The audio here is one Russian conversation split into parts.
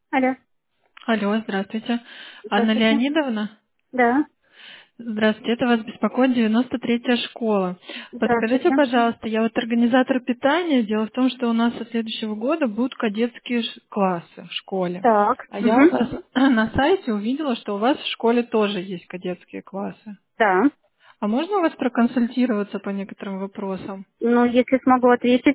Алло, Алло, здравствуйте. Анна здравствуйте. Леонидовна? Да, Здравствуйте, это вас беспокоит 93-я школа. Подскажите, здравствуйте. пожалуйста, я вот организатор питания. Дело в том, что у нас со следующего года будут кадетские классы в школе. Так, А я у угу. вас на сайте увидела, что у вас в школе тоже есть кадетские классы. Да. А можно у вас проконсультироваться по некоторым вопросам? Ну, если смогу ответить.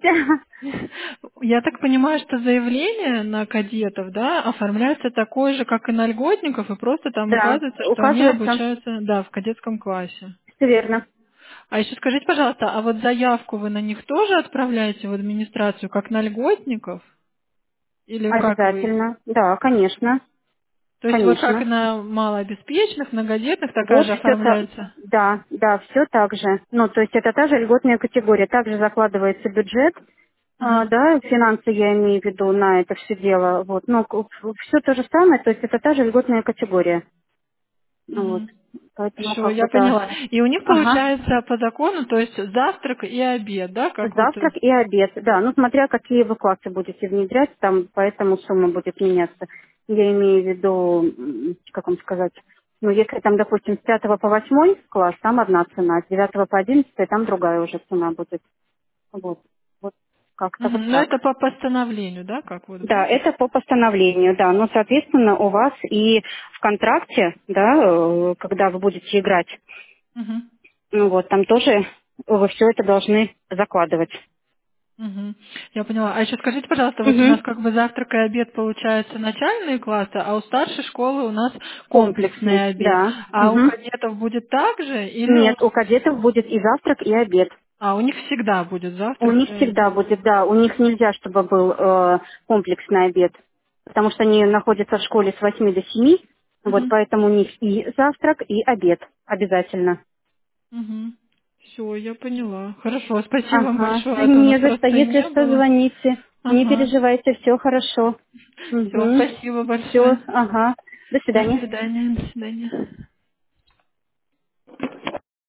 Я так понимаю, что заявление на кадетов, да, оформляется такое же, как и на льготников, и просто там Да, указывается, что они указывается. обучаются, да, в кадетском классе. Все верно. А еще скажите, пожалуйста, а вот заявку вы на них тоже отправляете в администрацию, как на льготников? Или как вы? Обязательно. Да, конечно. То есть вот как и Конечно. на малообеспеченных, многодетных такая Вот же все так. оформляется? Да, да, все так же. Ну, то есть это та же льготная категория. Также закладывается бюджет. Ага. Да, финансы я имею в виду на это все дело. Вот. Ну, все то же самое, то есть это та же льготная категория. Ну, вот. Мгм. Поэтому Все, как я бы поняла. да. И у них Ага. получается по закону, то есть завтрак и обед, да, как вот. Завтрак и обед, да. Ну, смотря какие вы классы будете внедрять, там поэтому сумма будет меняться. Я имею в виду, как вам сказать, ну, если там, допустим, с 5 по 8 класс, там одна цена, с 9 по 11 там другая уже цена будет. Вот. Вот как-то вот Мгм. Ну, так. это по постановлению, да, как вот Да, будет? это по постановлению, да. Но, соответственно, у вас и в контракте, да, когда вы будете играть, Мгм. ну вот, там тоже вы все это должны закладывать. Мгм. Я поняла. А еще скажите, пожалуйста, вот у Угу. нас как бы завтрак и обед получается начальные классы, а у старшей школы у нас Комплексный, комплексный обед. да. А у Мгм. кадетов будет так же или Нет, у кадетов будет и завтрак, и обед. у них всегда будет У завтрак них и обед? всегда будет, да, у них нельзя, чтобы был комплексный обед, потому что они находятся в школе с 8 до 7, вот Мгм. поэтому у них и завтрак, и обед обязательно. Мгм. Все, я поняла. Хорошо, спасибо вам Ага, большое, а то у нас не за что, просто если не что, было. звоните, не Ага. переживайте, все хорошо. Все, Угу. спасибо Все, большое. ага, до До свидания. свидания, до свидания.